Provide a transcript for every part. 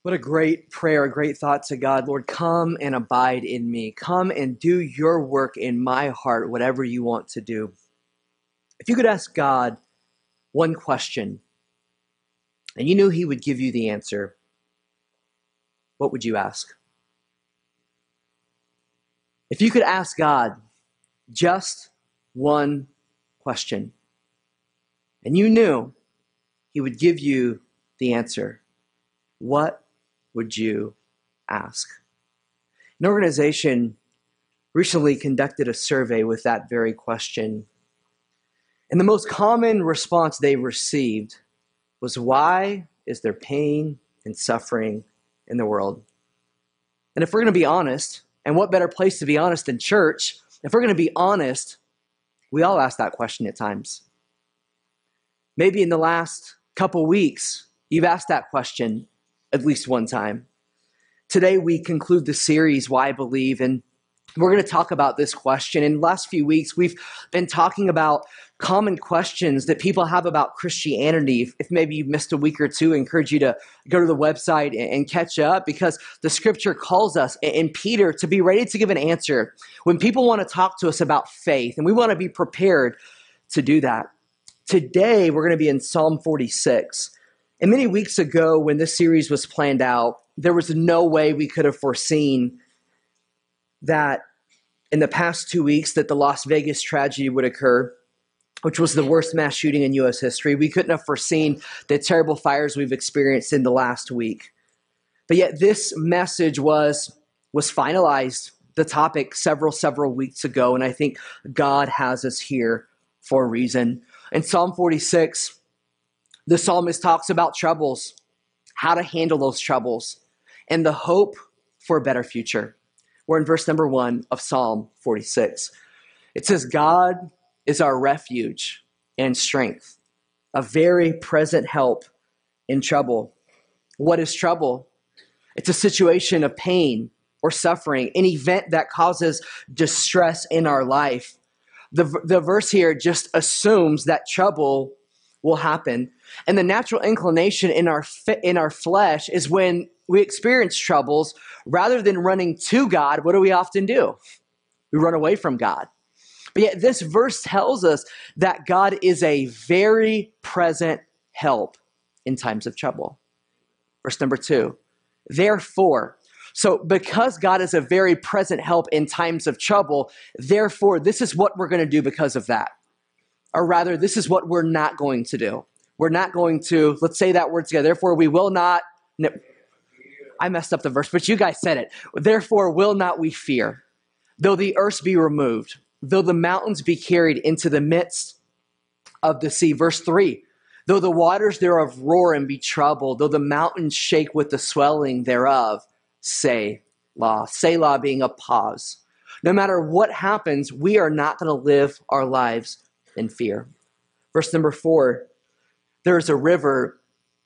What a great prayer, a great thought to God. Lord, come and abide in me. Come and do your work in my heart, whatever you want to do. If you could ask God one question and you knew he would give you the answer, what would you ask? If you could ask God just one question and you knew he would give you the answer, what would you ask? An organization recently conducted a survey with that very question. And the most common response they received was, why is there pain and suffering in the world? And if we're going to be honest, and what better place to be honest than church, if we're going to be honest, we all ask that question at times. Maybe in the last couple weeks, you've asked that question at least one time. Today, we conclude the series, Why I Believe, and we're going to talk about this question. In the last few weeks, we've been talking about common questions that people have about Christianity. If maybe you missed a week or two, I encourage you to go to the website and catch up, because the scripture calls us in Peter to be ready to give an answer when people want to talk to us about faith, and we want to be prepared to do that. Today, we're going to be in Psalm 46. And many weeks ago, when this series was planned out, there was no way we could have foreseen that in the past 2 weeks that the Las Vegas tragedy would occur, which was the worst mass shooting in U.S. history. We couldn't have foreseen the terrible fires we've experienced in the last week. But yet this message was finalized, the topic, several weeks ago, and I think God has us here for a reason. In Psalm 46, the psalmist talks about troubles, how to handle those troubles, and the hope for a better future. We're in verse number 1 of Psalm 46. It says, God is our refuge and strength, a very present help in trouble. What is trouble? It's a situation of pain or suffering, an event that causes distress in our life. The verse here just assumes that trouble will happen. And the natural inclination in our flesh is when we experience troubles, rather than running to God, what do we often do? We run away from God. But yet this verse tells us that God is a very present help in times of trouble. Verse number 2, therefore, so because God is a very present help in times of trouble, therefore, this is what we're going to do because of that. Or rather, this is what we're not going to do. We're not going to, let's say that word together. Therefore, we will not, no, I messed up the verse, but you guys said it. Therefore, will not we fear, though the earth be removed, though the mountains be carried into the midst of the sea. Verse 3, though the waters thereof roar and be troubled, though the mountains shake with the swelling thereof, Selah. Selah being a pause. No matter what happens, we are not going to live our lives in fear. Verse number 4, there is a river,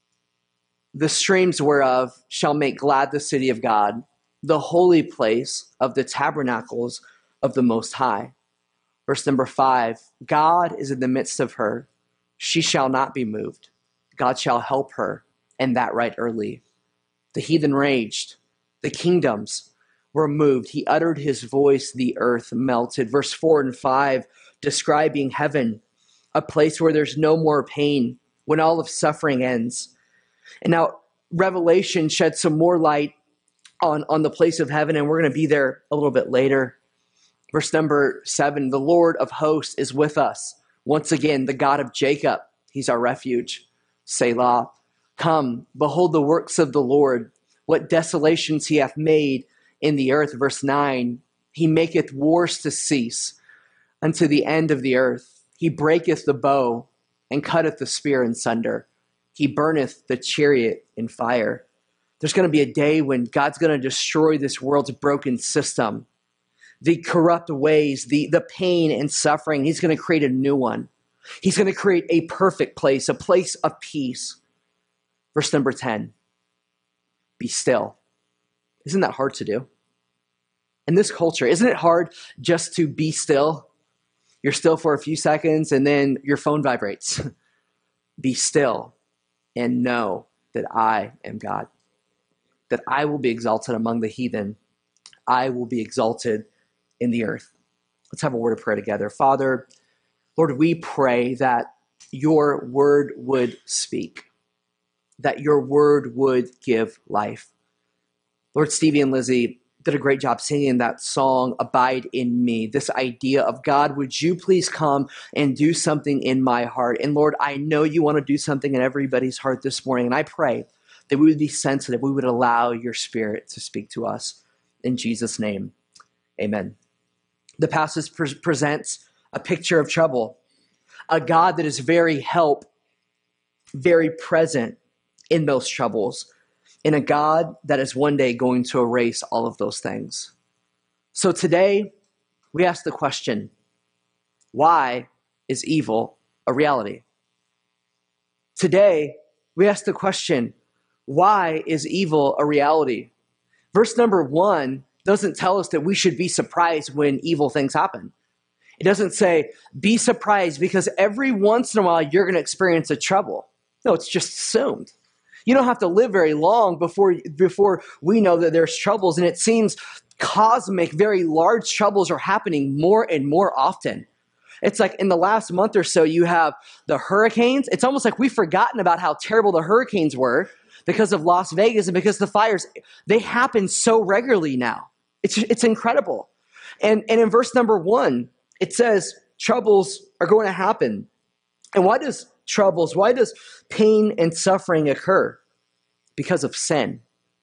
the streams whereof shall make glad the city of God, the holy place of the tabernacles of the Most High. Verse number 5, God is in the midst of her. She shall not be moved. God shall help her, and that right early. The heathen raged. The kingdoms were moved. He uttered his voice. The earth melted. Verse 4 and 5, describing heaven, a place where there's no more pain, when all of suffering ends. And now Revelation sheds some more light on the place of heaven, and we're going to be there a little bit later. Verse number 7, the Lord of hosts is with us. Once again, the God of Jacob, he's our refuge. Selah. Come, behold the works of the Lord, what desolations he hath made in the earth. Verse 9, he maketh wars to cease unto the end of the earth. He breaketh the bow and cutteth the spear in sunder. He burneth the chariot in fire. There's going to be a day when God's going to destroy this world's broken system, the corrupt ways, the pain and suffering. He's going to create a new one. He's going to create a perfect place, a place of peace. Verse number 10, be still. Isn't that hard to do? In this culture, isn't it hard just to be still? You're still for a few seconds and then your phone vibrates. Be still and know that I am God. that I will be exalted among the heathen. I will be exalted in the earth. Let's have a word of prayer together. Father, Lord, we pray that your word would speak, that your word would give life. Lord, Stevie and Lizzie did a great job singing that song, Abide in Me, this idea of God, would you please come and do something in my heart? And Lord, I know you want to do something in everybody's heart this morning, and I pray that we would be sensitive, we would allow your Spirit to speak to us. In Jesus' name, amen. The passage presents a picture of trouble, a God that is very present in those troubles, and a God that is one day going to erase all of those things. So today, we ask the question, why is evil a reality? Today, we ask the question, why is evil a reality? Verse number 1 doesn't tell us that we should be surprised when evil things happen. It doesn't say, be surprised because every once in a while you're going to experience a trouble. No, it's just assumed. You don't have to live very long before we know that there's troubles. And it seems cosmic, very large troubles are happening more and more often. It's like in the last month or so, you have the hurricanes. It's almost like we've forgotten about how terrible the hurricanes were because of Las Vegas and because the fires. They happen so regularly now. It's incredible. And in verse number 1, it says troubles are going to happen. And why does pain and suffering occur? Because of sin.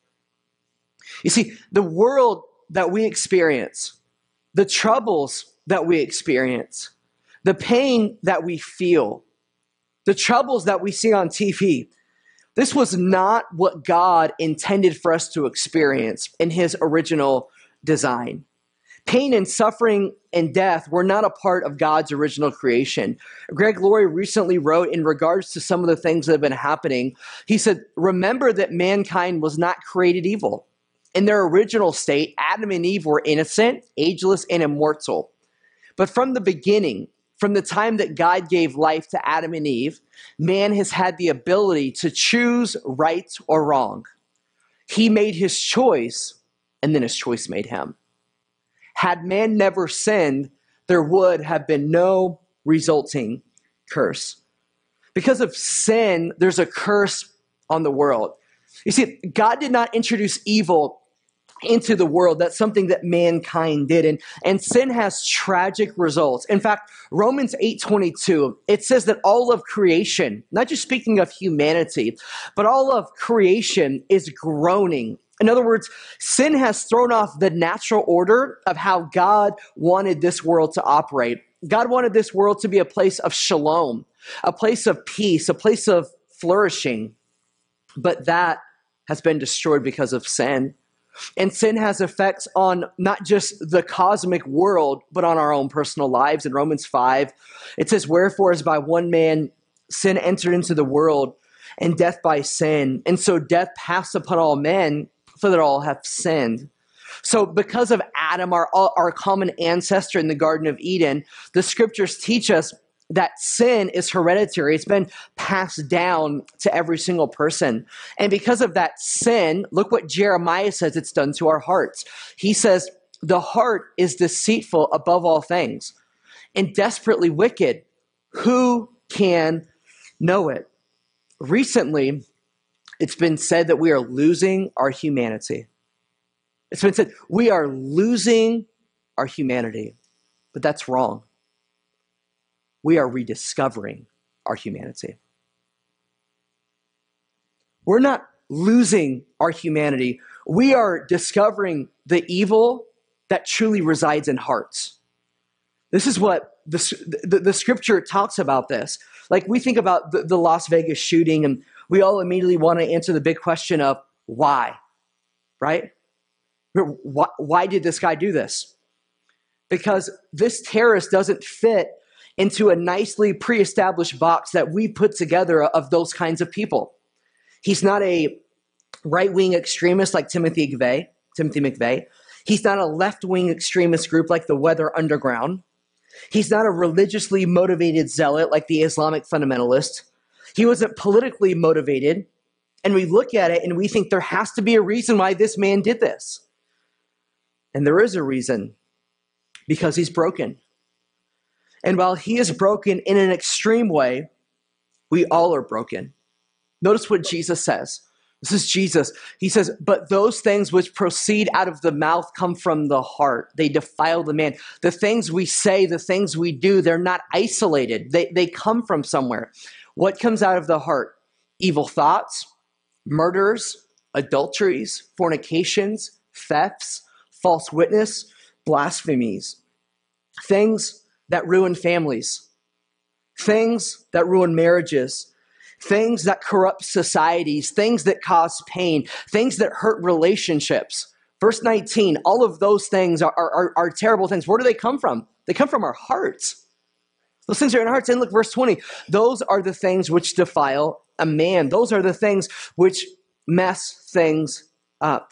You see, the world that we experience, the troubles that we experience, the pain that we feel, the troubles that we see on TV, this was not what God intended for us to experience in his original design. Pain and suffering and death were not a part of God's original creation. Greg Laurie recently wrote in regards to some of the things that have been happening, he said, remember that mankind was not created evil. In their original state, Adam and Eve were innocent, ageless, and immortal. But from the beginning, from the time that God gave life to Adam and Eve, man has had the ability to choose right or wrong. He made his choice, and then his choice made him. Had man never sinned, there would have been no resulting curse. Because of sin, there's a curse on the world. You see, God did not introduce evil into the world. That's something that mankind did. And sin has tragic results. In fact, Romans 8:22, it says that all of creation, not just speaking of humanity, but all of creation is groaning. In other words, sin has thrown off the natural order of how God wanted this world to operate. God wanted this world to be a place of shalom, a place of peace, a place of flourishing. But that has been destroyed because of sin. And sin has effects on not just the cosmic world, but on our own personal lives. In Romans 5, it says, wherefore as by one man sin entered into the world, and death by sin. And so death passed upon all men, for that all have sinned. So because of Adam, our common ancestor in the Garden of Eden, the scriptures teach us that sin is hereditary. It's been passed down to every single person. And because of that sin, look what Jeremiah says it's done to our hearts. He says, the heart is deceitful above all things and desperately wicked. Who can know it? Recently, it's been said that we are losing our humanity. It's been said we are losing our humanity, but that's wrong. We are rediscovering our humanity. We're not losing our humanity. We are discovering the evil that truly resides in hearts. This is what the scripture talks about this. Like we think about the Las Vegas shooting and we all immediately want to answer the big question of why, right? Why did this guy do this? Because this terrorist doesn't fit into a nicely pre-established box that we put together of those kinds of people. He's not a right-wing extremist like Timothy McVeigh. He's not a left-wing extremist group like the Weather Underground. He's not a religiously motivated zealot like the Islamic fundamentalist. He wasn't politically motivated. And we look at it and we think there has to be a reason why this man did this. And there is a reason, because he's broken. And while he is broken in an extreme way, we all are broken. Notice what Jesus says. This is Jesus. He says, but those things which proceed out of the mouth come from the heart. They defile the man. The things we say, the things we do, they're not isolated. They come from somewhere. What comes out of the heart? Evil thoughts, murders, adulteries, fornications, thefts, false witness, blasphemies. Things that ruin families. Things that ruin marriages. Things that corrupt societies, things that cause pain, things that hurt relationships. Verse 19, all of those things are terrible things. Where do they come from? They come from our hearts. Those things are in our hearts. And look, verse 20, those are the things which defile a man. Those are the things which mess things up.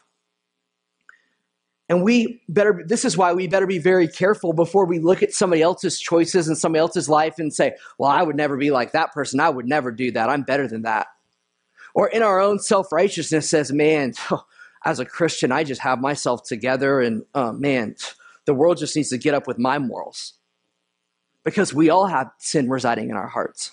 And this is why we better be very careful before we look at somebody else's choices and somebody else's life and say, well, I would never be like that person. I would never do that. I'm better than that. Or in our own self-righteousness says, man, as a Christian, I just have myself together and man, the world just needs to get up with my morals. Because we all have sin residing in our hearts.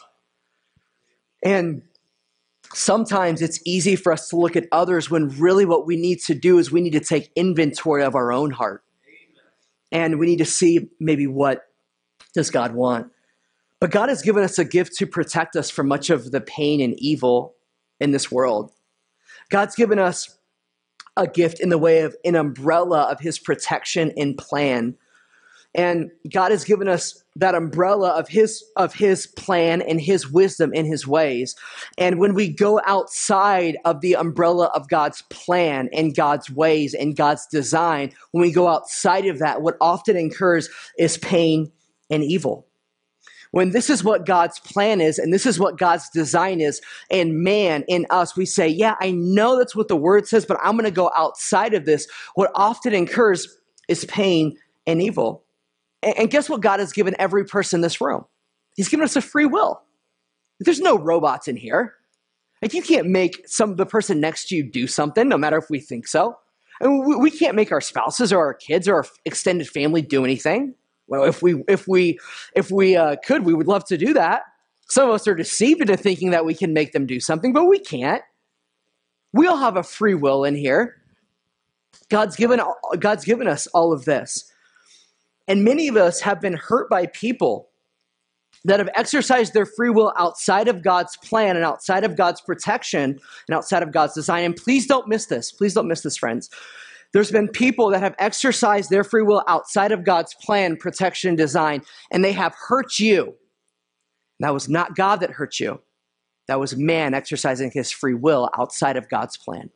And sometimes it's easy for us to look at others when really what we need to do is we need to take inventory of our own heart. And we need to see maybe what does God want. But God has given us a gift to protect us from much of the pain and evil in this world. God's given us a gift in the way of an umbrella of his protection and plan. And God has given us that umbrella of his plan and his wisdom in his ways. And when we go outside of the umbrella of God's plan and God's ways and God's design, when we go outside of that, what often occurs is pain and evil. When this is what God's plan is and this is what God's design is, and man, in us, we say, yeah, I know that's what the word says, but I'm going to go outside of this. What often occurs is pain and evil. And guess what God has given every person in this room? He's given us a free will. There's no robots in here. Like, you can't make the person next to you do something, no matter if we think so. I mean, we can't make our spouses or our kids or our extended family do anything. Well, if we could, we would love to do that. Some of us are deceived into thinking that we can make them do something, but we can't. We all have a free will in here. God's given us all of this. And many of us have been hurt by people that have exercised their free will outside of God's plan and outside of God's protection and outside of God's design. And please don't miss this. Please don't miss this, friends. There's been people that have exercised their free will outside of God's plan, protection, design, and they have hurt you. And that was not God that hurt you. That was man exercising his free will outside of God's plan.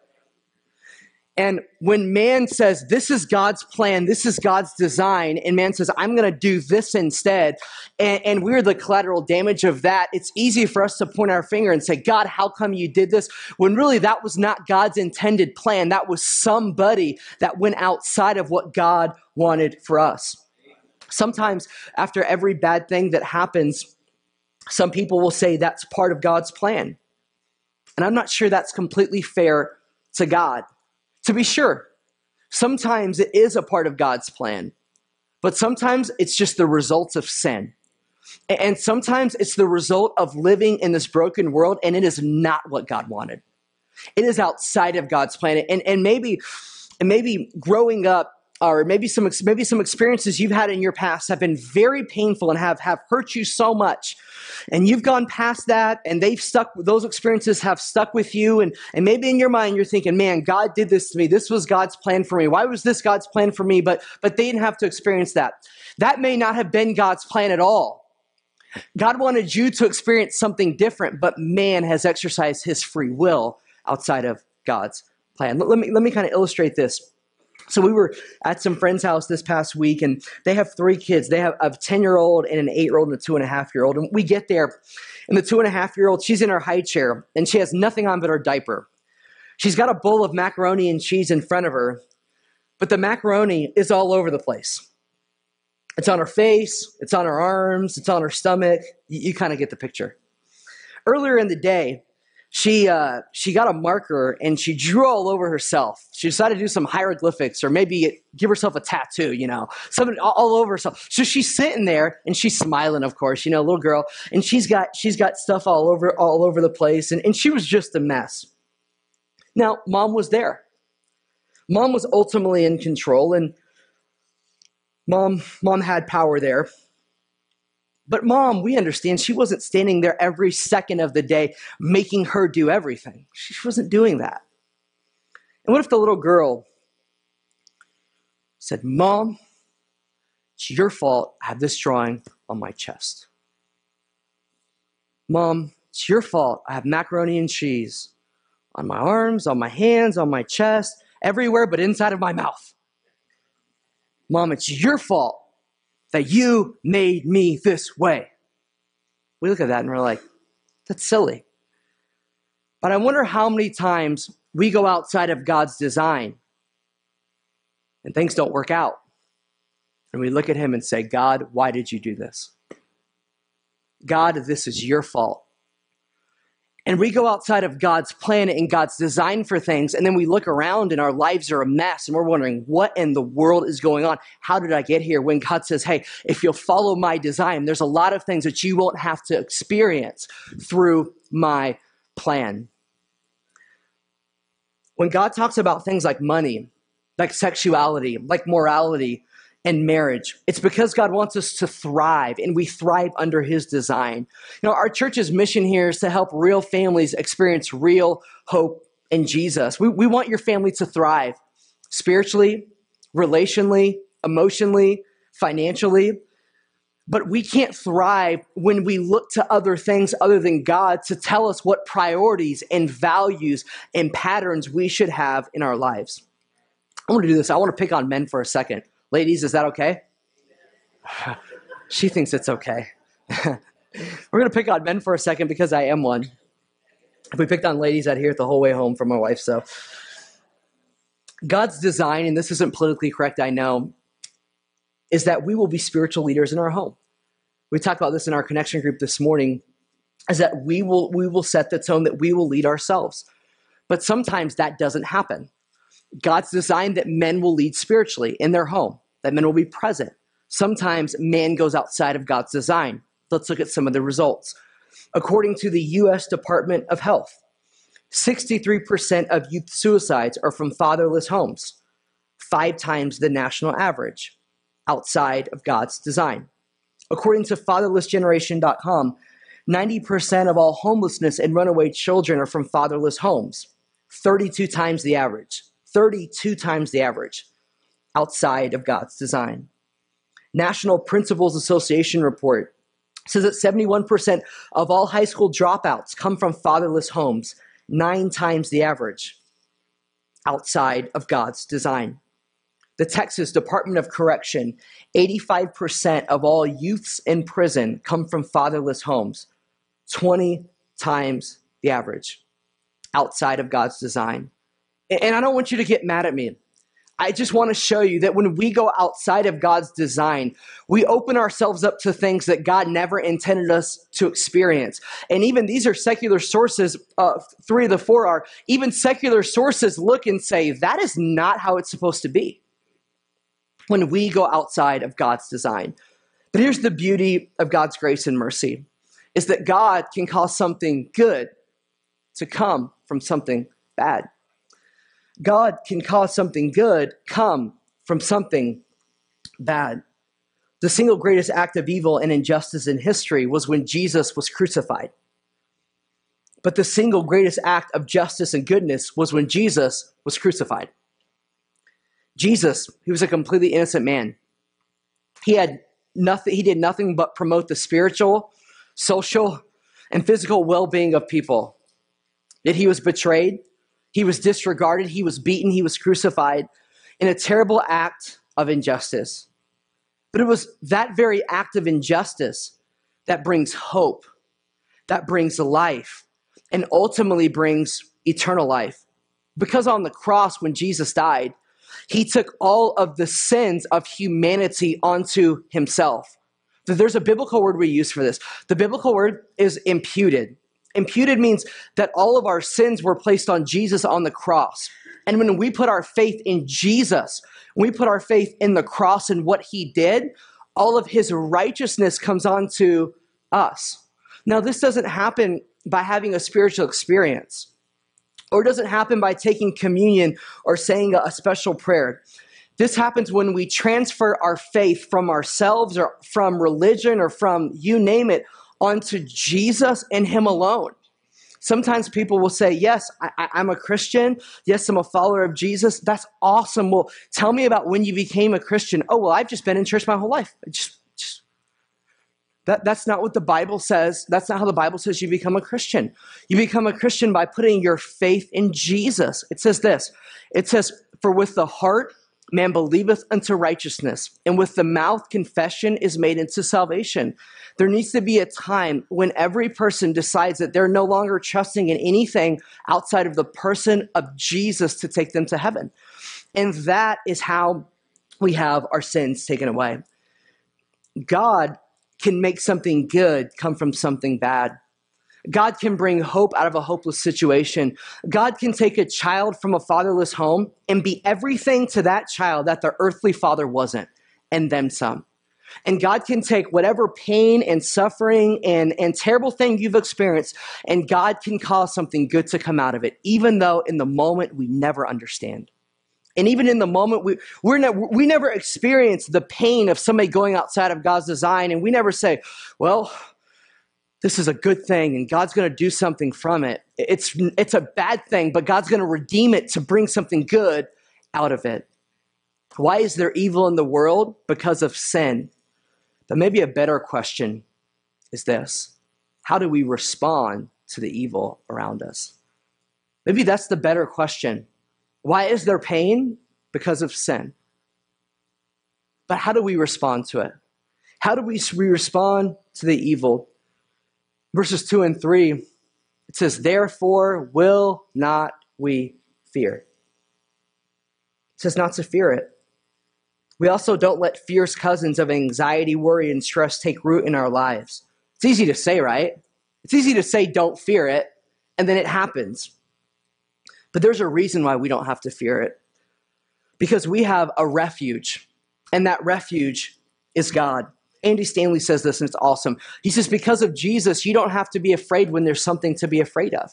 And when man says, this is God's plan, this is God's design, and man says, I'm going to do this instead, and we're the collateral damage of that, it's easy for us to point our finger and say, God, how come you did this? When really that was not God's intended plan. That was somebody that went outside of what God wanted for us. Sometimes after every bad thing that happens, some people will say that's part of God's plan. And I'm not sure that's completely fair to God. To be sure, sometimes it is a part of God's plan, but sometimes it's just the results of sin. And sometimes it's the result of living in this broken world, and it is not what God wanted. It is outside of God's plan. And maybe growing up, or maybe some experiences you've had in your past have been very painful and have hurt you so much. And you've gone past that, and those experiences have stuck with you. And maybe in your mind, you're thinking, man, God did this to me. This was God's plan for me. Why was this God's plan for me? But they didn't have to experience that. That may not have been God's plan at all. God wanted you to experience something different, but man has exercised his free will outside of God's plan. Let me kind of illustrate this. So we were at some friend's house this past week, and they have 3 kids. They have a 10-year-old and an 8-year-old and a 2.5-year-old. And we get there, and the 2.5-year-old, she's in her high chair, and she has nothing on but her diaper. She's got a bowl of macaroni and cheese in front of her, but the macaroni is all over the place. It's on her face, it's on her arms, it's on her stomach. You kind of get the picture. Earlier in the day, she got a marker and she drew all over herself. She decided to do some hieroglyphics or maybe give herself a tattoo, something all over herself. So she's sitting there and she's smiling, of course, little girl, and she's got stuff all over the place, and she was just a mess. Now, mom was there. Mom was ultimately in control, and mom had power there. But mom, we understand, she wasn't standing there every second of the day making her do everything. She wasn't doing that. And what if the little girl said, Mom, it's your fault I have this drawing on my chest. Mom, it's your fault I have macaroni and cheese on my arms, on my hands, on my chest, everywhere but inside of my mouth. Mom, it's your fault that you made me this way. We look at that and we're like, that's silly. But I wonder how many times we go outside of God's design and things don't work out. And we look at him and say, God, why did you do this? God, this is your fault. And we go outside of God's plan and God's design for things, and then we look around and our lives are a mess, and we're wondering, what in the world is going on? How did I get here? When God says, hey, if you'll follow my design, there's a lot of things that you won't have to experience through my plan. When God talks about things like money, like sexuality, like morality, and marriage, it's because God wants us to thrive, and we thrive under his design. Our church's mission here is to help real families experience real hope in Jesus. We want your family to thrive spiritually, relationally, emotionally, financially. But we can't thrive when we look to other things other than God to tell us what priorities and values and patterns we should have in our lives. I want to do this. I want to pick on men for a second. Ladies, is that okay? She thinks it's okay. We're going to pick on men for a second because I am one. If we picked on ladies, I'd hear it the whole way home from my wife. So God's design, and this isn't politically correct, I know, is that we will be spiritual leaders in our home. We talked about this in our connection group this morning, is that we will set the tone, that we will lead ourselves. But sometimes that doesn't happen. God's designed that men will lead spiritually in their home, that men will be present. Sometimes man goes outside of God's design. Let's look at some of the results. According to the U.S. Department of Health, 63% of youth suicides are from fatherless homes, 5 times the national average, outside of God's design. According to fatherlessgeneration.com, 90% of all homelessness and runaway children are from fatherless homes, 32 times the average. 32 times the average outside of God's design. National Principals Association report says that 71% of all high school dropouts come from fatherless homes, 9 times the average outside of God's design. The Texas Department of Correction, 85% of all youths in prison come from fatherless homes, 20 times the average outside of God's design. And I don't want you to get mad at me. I just want to show you that when we go outside of God's design, we open ourselves up to things that God never intended us to experience. And even these are secular sources, 3 of the 4 are, even secular sources look and say, that is not how it's supposed to be when we go outside of God's design. But here's the beauty of God's grace and mercy, is that God can cause something good to come from something bad. God can cause something good come from something bad. The single greatest act of evil and injustice in history was when Jesus was crucified. But the single greatest act of justice and goodness was when Jesus was crucified. Jesus, he was a completely innocent man. He did nothing but promote the spiritual, social, and physical well-being of people. Yet he was betrayed. He was disregarded, he was beaten, he was crucified in a terrible act of injustice. But it was that very act of injustice that brings hope, that brings life, and ultimately brings eternal life. Because on the cross, when Jesus died, he took all of the sins of humanity onto himself. There's a biblical word we use for this. The biblical word is imputed. Imputed means that all of our sins were placed on Jesus on the cross. And when we put our faith in Jesus, when we put our faith in the cross and what he did, all of his righteousness comes onto us. Now, this doesn't happen by having a spiritual experience, or it doesn't happen by taking communion or saying a special prayer. This happens when we transfer our faith from ourselves or from religion or from you name it onto Jesus and him alone. Sometimes people will say, yes, I'm a Christian. Yes, I'm a follower of Jesus. That's awesome. Well, tell me about when you became a Christian. Oh, well, I've just been in church my whole life. That's not what the Bible says. That's not how the Bible says you become a Christian. You become a Christian by putting your faith in Jesus. It says this. It says, for with the heart man believeth unto righteousness, and with the mouth confession is made unto salvation. There needs to be a time when every person decides that they're no longer trusting in anything outside of the person of Jesus to take them to heaven. And that is how we have our sins taken away. God can make something good come from something bad. God can bring hope out of a hopeless situation. God can take a child from a fatherless home and be everything to that child that their earthly father wasn't, and then some. And God can take whatever pain and suffering and terrible thing you've experienced, and God can cause something good to come out of it, even though in the moment we never understand. And even in the moment, we never experience the pain of somebody going outside of God's design, and we never say, well, this is a good thing, and God's going to do something from it. It's a bad thing, but God's going to redeem it to bring something good out of it. Why is there evil in the world? Because of sin. But maybe a better question is this: how do we respond to the evil around us? Maybe that's the better question. Why is there pain? Because of sin. But how do we respond to it? How do we respond to the evil? Verses 2 and 3, it says, therefore will not we fear. It says not to fear it. We also don't let fierce cousins of anxiety, worry, and stress take root in our lives. It's easy to say, right? It's easy to say don't fear it, and then it happens. But there's a reason why we don't have to fear it. Because we have a refuge, and that refuge is God. Andy Stanley says this, and it's awesome. He says, because of Jesus, you don't have to be afraid when there's something to be afraid of.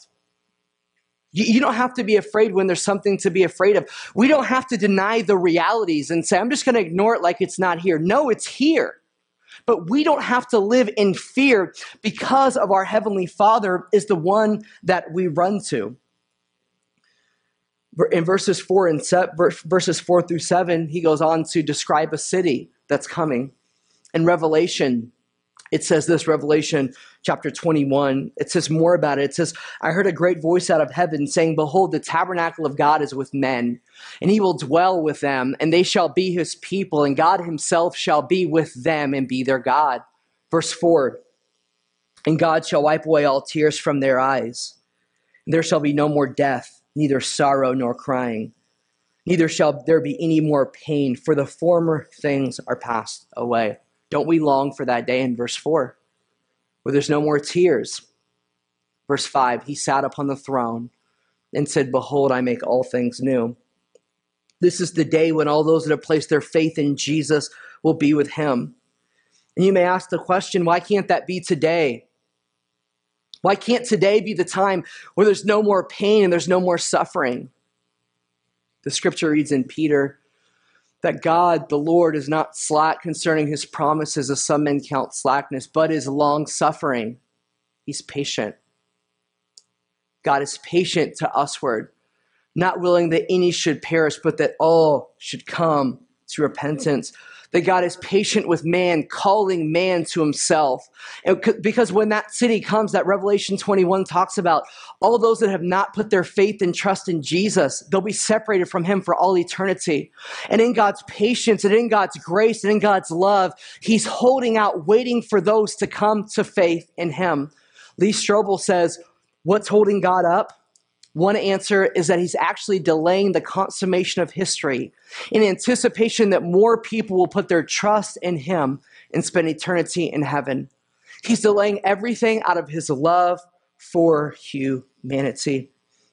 You don't have to be afraid when there's something to be afraid of. We don't have to deny the realities and say, I'm just going to ignore it like it's not here. No, it's here. But we don't have to live in fear because of our Heavenly Father is the one that we run to. In verses 4 through 7, he goes on to describe a city that's coming. In Revelation, it says this, Revelation chapter 21, it says more about it. It says, I heard a great voice out of heaven saying, behold, the tabernacle of God is with men, and he will dwell with them, and they shall be his people, and God himself shall be with them and be their God. Verse 4, and God shall wipe away all tears from their eyes. And there shall be no more death, neither sorrow nor crying. Neither shall there be any more pain, for the former things are passed away. Don't we long for that day in verse 4, where there's no more tears? Verse 5, he sat upon the throne and said, behold, I make all things new. This is the day when all those that have placed their faith in Jesus will be with him. And you may ask the question, why can't that be today? Why can't today be the time where there's no more pain and there's no more suffering? The scripture reads in Peter that God, the Lord, is not slack concerning his promises, as some men count slackness, but is long-suffering. He's patient. God is patient to usward, not willing that any should perish, but that all should come to repentance. That God is patient with man, calling man to himself. And because when that city comes, that Revelation 21 talks about, all those that have not put their faith and trust in Jesus, they'll be separated from him for all eternity. And in God's patience and in God's grace and in God's love, he's holding out, waiting for those to come to faith in him. Lee Strobel says, what's holding God up? One answer is that he's actually delaying the consummation of history in anticipation that more people will put their trust in him and spend eternity in heaven. He's delaying everything out of his love for humanity.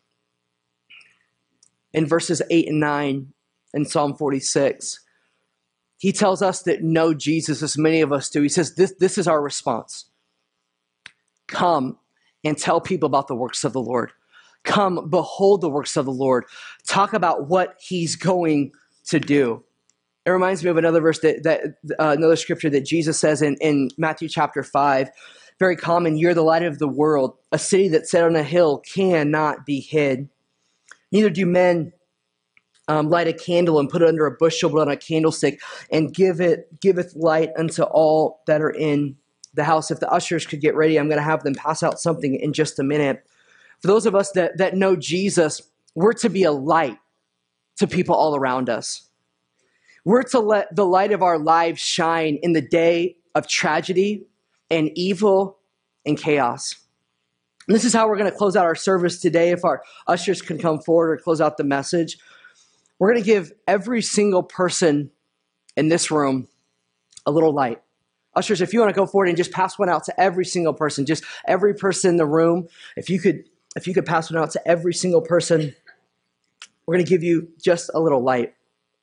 In verses 8 and 9 in Psalm 46, he tells us that know Jesus, as many of us do. He says, this is our response. Come and tell people about the works of the Lord. Come, behold the works of the Lord. Talk about what he's going to do. It reminds me of another verse another scripture that Jesus says in Matthew chapter 5. Very common, you're the light of the world. A city that's set on a hill cannot be hid. Neither do men light a candle and put it under a bushel, but on a candlestick, and giveth light unto all that are in the house. If the ushers could get ready, I'm going to have them pass out something in just a minute. For those of us that know Jesus, we're to be a light to people all around us. We're to let the light of our lives shine in the day of tragedy and evil and chaos. And this is how we're going to close out our service today. If our ushers can come forward or close out the message, we're going to give every single person in this room a little light. Ushers, if you want to go forward and just pass one out to every single person, just every person in the room, if you could pass one out to every single person, we're going to give you just a little light.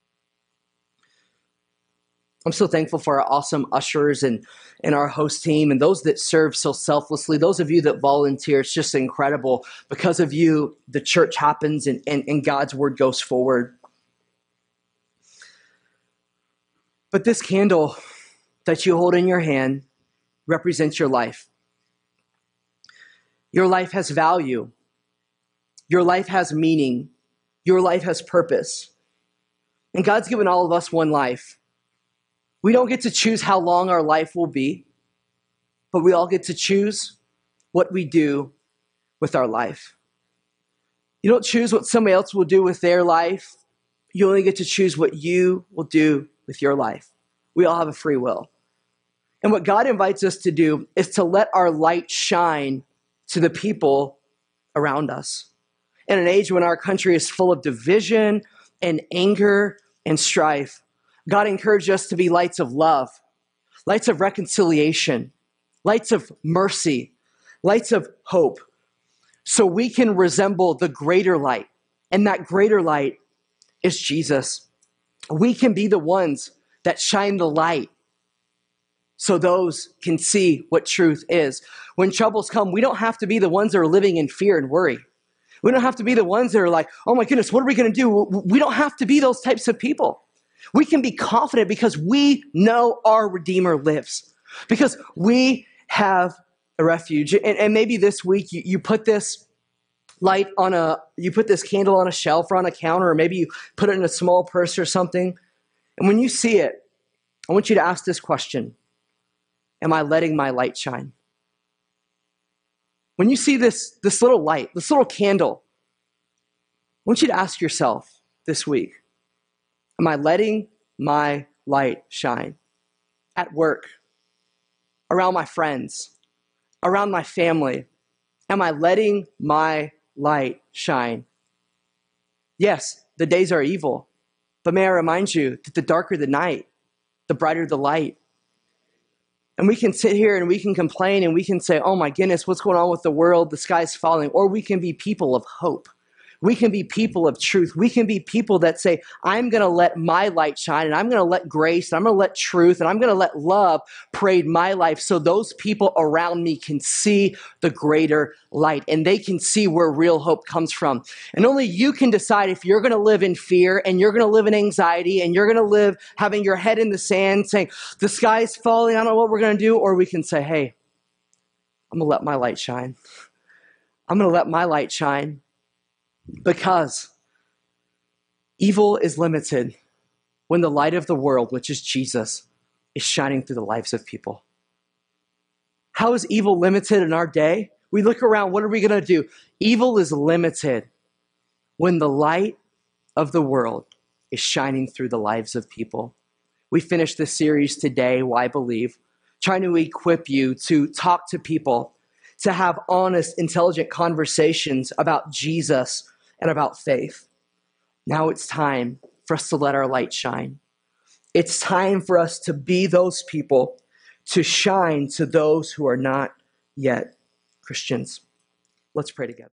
I'm so thankful for our awesome ushers and our host team and those that serve so selflessly, those of you that volunteer. It's just incredible. Because of you, the church happens and God's word goes forward. But this candle that you hold in your hand represents your life. Your life has value. Your life has meaning. Your life has purpose. And God's given all of us one life. We don't get to choose how long our life will be, but we all get to choose what we do with our life. You don't choose what somebody else will do with their life. You only get to choose what you will do with your life. We all have a free will. And what God invites us to do is to let our light shine to the people around us. In an age when our country is full of division and anger and strife, God encouraged us to be lights of love, lights of reconciliation, lights of mercy, lights of hope, so we can resemble the greater light. And that greater light is Jesus. We can be the ones that shine the light so those can see what truth is. When troubles come, we don't have to be the ones that are living in fear and worry. We don't have to be the ones that are like, oh my goodness, what are we going to do? We don't have to be those types of people. We can be confident because we know our Redeemer lives, because we have a refuge. And maybe this week you put this you put this candle on a shelf or on a counter, or maybe you put it in a small purse or something. And when you see it, I want you to ask this question: am I letting my light shine? When you see this little light, this little candle, I want you to ask yourself this week, am I letting my light shine? At work, around my friends, around my family, am I letting my light shine? Yes, the days are evil, but may I remind you that the darker the night, the brighter the light. And we can sit here and we can complain and we can say, oh my goodness, what's going on with the world? The sky's falling. Or we can be people of hope. We can be people of truth. We can be people that say, I'm going to let my light shine, and I'm going to let grace, and I'm going to let truth, and I'm going to let love parade my life so those people around me can see the greater light, and they can see where real hope comes from. And only you can decide if you're going to live in fear, and you're going to live in anxiety, and you're going to live having your head in the sand saying, the sky's falling, I don't know what we're going to do. Or we can say, hey, I'm going to let my light shine. I'm going to let my light shine. Because evil is limited when the light of the world, which is Jesus, is shining through the lives of people. How is evil limited in our day? We look around, what are we going to do? Evil is limited when the light of the world is shining through the lives of people. We finished this series today, Why Believe, trying to equip you to talk to people, to have honest, intelligent conversations about Jesus and about faith. Now it's time for us to let our light shine. It's time for us to be those people to shine to those who are not yet Christians. Let's pray together.